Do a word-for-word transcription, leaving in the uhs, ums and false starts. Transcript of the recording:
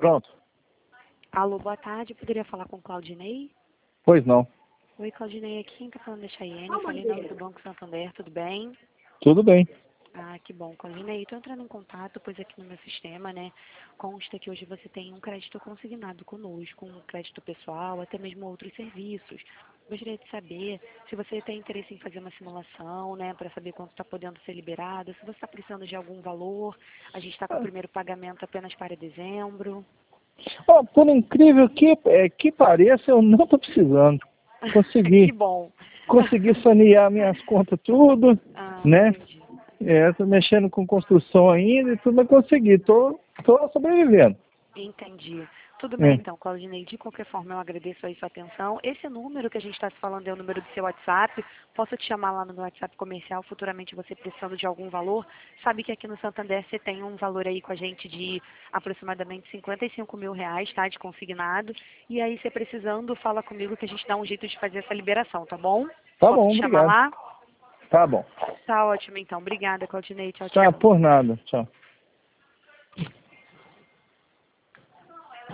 Pronto. Alô, boa tarde. Poderia falar com o Claudinei? Pois não. Oi, Claudinei, aqui quem tá falando é Chayenne. Eu falei em nome do Banco Santander, tudo bem? Tudo bem. Ah, que bom, Claudinei. Estou entrando em contato, pois aqui no meu sistema, né, consta que hoje você tem um crédito consignado conosco, um crédito pessoal, até mesmo outros serviços. Gostaria de saber se você tem interesse em fazer uma simulação, né, para saber quanto está podendo ser liberado, se você está precisando de algum valor. A gente está com o primeiro pagamento apenas para dezembro. Ó, por incrível que, é, que pareça, eu não estou precisando. Que Consegui. bom. Consegui sanear minhas contas tudo, Ah, né? entendi. É, tô mexendo com construção ainda e tudo, mas consegui. Tô, tô sobrevivendo. Entendi. Tudo bem, É. então, Claudinei. De qualquer forma, eu agradeço aí sua atenção. Esse número que a gente está se falando é o número do seu WhatsApp. Posso te chamar lá no meu WhatsApp comercial, futuramente você precisando de algum valor. Sabe que aqui no Santander você tem um valor aí com a gente de aproximadamente cinquenta e cinco mil reais, tá? De consignado. E aí, você precisando, fala comigo que a gente dá um jeito de fazer essa liberação, tá bom? Tá Posso bom, te chamar obrigado. lá? Tá bom. Tá ótimo, então. Obrigada, Claudinei. Tchau, Tá, tchau. por nada. Tchau.